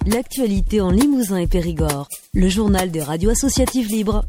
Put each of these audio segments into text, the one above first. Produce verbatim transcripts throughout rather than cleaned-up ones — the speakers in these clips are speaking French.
l'actualité en Limousin et Périgord. Le journal des radios associatives libres.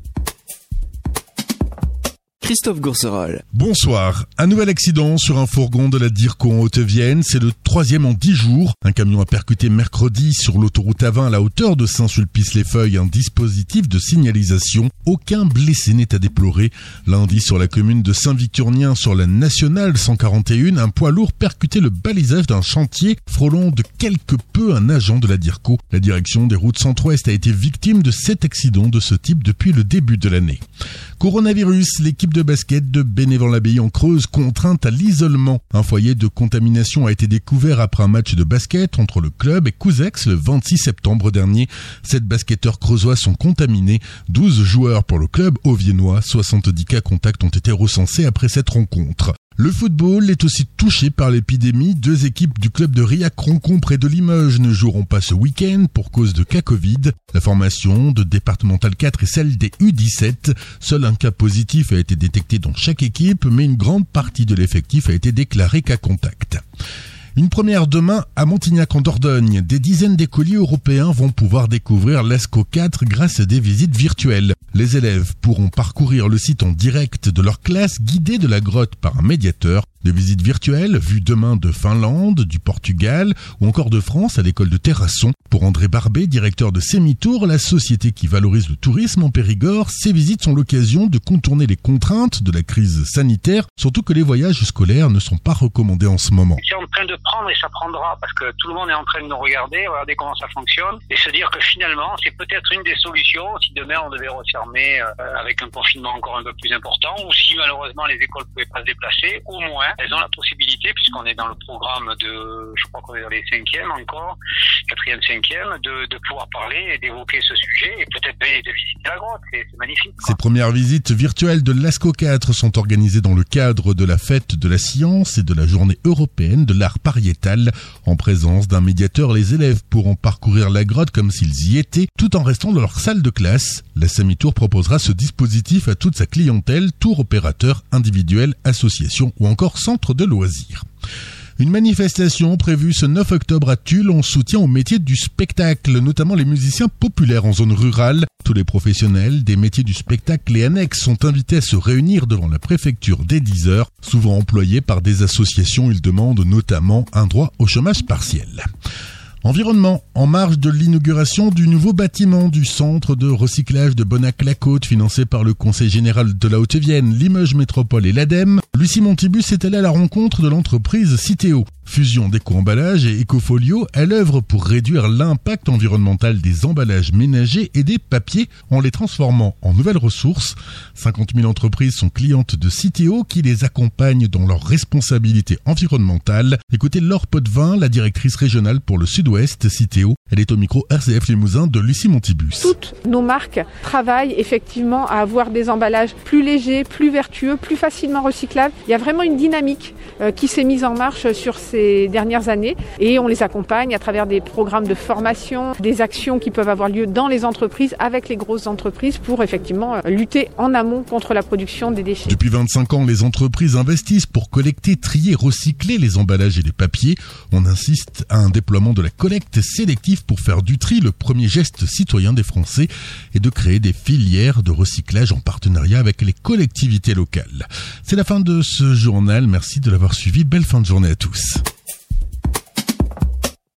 Christophe Gourcerol. Bonsoir. Un nouvel accident sur un fourgon de la DIRCO en Haute-Vienne. C'est le troisième en dix jours. Un camion a percuté mercredi sur l'autoroute A vingt à la hauteur de Saint-Sulpice-les-Feuilles un dispositif de signalisation. Aucun blessé n'est à déplorer. Lundi, sur la commune de Saint-Victurnien, sur la nationale cent quarante et un, un poids lourd percutait le balisage d'un chantier, frôlant de quelque peu un agent de la DIRCO. La direction des routes centre-ouest a été victime de sept accidents de ce type depuis le début de l'année. Coronavirus, l'équipe de basket de Bénévent-l'Abbaye en Creuse contrainte à l'isolement. Un foyer de contamination a été découvert après un match de basket entre le club et Couzex le vingt-six septembre dernier. Sept basketteurs creusois sont contaminés, douze joueurs pour le club auviennois. soixante-dix cas contacts ont été recensés après cette rencontre. Le football est aussi touché par l'épidémie. Deux équipes du club de Riac-Roncon près de Limoges ne joueront pas ce week-end pour cause de cas Covid. La formation de départemental quatre est celle des U dix-sept. Seul un cas positif a été détecté dans chaque équipe, mais une grande partie de l'effectif a été déclaré cas contact. Une première demain à Montignac en Dordogne. Des dizaines d'écoliers européens vont pouvoir découvrir l'ESCO quatre grâce à des visites virtuelles. Les élèves pourront parcourir le site en direct de leur classe, guidés de la grotte par un médiateur. Des visites virtuelles vues demain de Finlande, du Portugal ou encore de France à l'école de Terrasson. Pour André Barbet, directeur de Semitour, la société qui valorise le tourisme en Périgord, ces visites sont l'occasion de contourner les contraintes de la crise sanitaire, surtout que les voyages scolaires ne sont pas recommandés en ce moment. C'est en train de prendre et ça prendra parce que tout le monde est en train de nous regarder, regarder comment ça fonctionne et se dire que finalement c'est peut-être une des solutions si demain on devait refermer euh, avec un confinement encore un peu plus important ou si malheureusement les écoles ne pouvaient pas se déplacer, au moins elles ont la possibilité, puisqu'on est dans le programme de, je crois qu'on est dans les cinquièmes encore, quatrième, cinquième, de, de pouvoir parler et d'évoquer ce sujet et peut-être de visiter la grotte. C'est, c'est magnifique, quoi. Ces premières visites virtuelles de l'ESCO quatre sont organisées dans le cadre de la fête de la science et de la journée européenne de l'art pariétal. En présence d'un médiateur, les élèves pourront parcourir la grotte comme s'ils y étaient, tout en restant dans leur salle de classe. La Semitour proposera ce dispositif à toute sa clientèle, tour opérateur, individuel, association ou encore centre de loisirs. Une manifestation prévue ce neuf octobre à Tulle en soutien au métier du spectacle, notamment les musiciens populaires en zone rurale. Tous les professionnels des métiers du spectacle et annexes sont invités à se réunir devant la préfecture dès dix heures. Souvent employés par des associations, ils demandent notamment un droit au chômage partiel. Environnement, en marge de l'inauguration du nouveau bâtiment du centre de recyclage de Bonnac-la-Côte financé par le Conseil général de la Haute-Vienne, Limoges Métropole et l'ADEME, Lucie Montibus est allée à la rencontre de l'entreprise Citeo. Fusion d'éco-emballage et écofolio, elle œuvre pour réduire l'impact environnemental des emballages ménagers et des papiers en les transformant en nouvelles ressources. cinquante mille entreprises sont clientes de Citeo qui les accompagnent dans leurs responsabilités environnementales. Écoutez Laure Potvin, la directrice régionale pour le Sud-Ouest Citeo. Elle est au micro R C F Limousin de Lucie Montibus. Toutes nos marques travaillent effectivement à avoir des emballages plus légers, plus vertueux, plus facilement recyclables. Il y a vraiment une dynamique euh, qui s'est mise en marche sur ces dernières années et on les accompagne à travers des programmes de formation, des actions qui peuvent avoir lieu dans les entreprises avec les grosses entreprises pour effectivement lutter en amont contre la production des déchets. Depuis vingt-cinq ans, les entreprises investissent pour collecter, trier, recycler les emballages et les papiers. On insiste à un déploiement de la collecte sélective pour faire du tri, le premier geste citoyen des Français, et de créer des filières de recyclage en partenariat avec les collectivités locales. C'est la fin de ce journal. Merci de l'avoir suivi. Belle fin de journée à tous.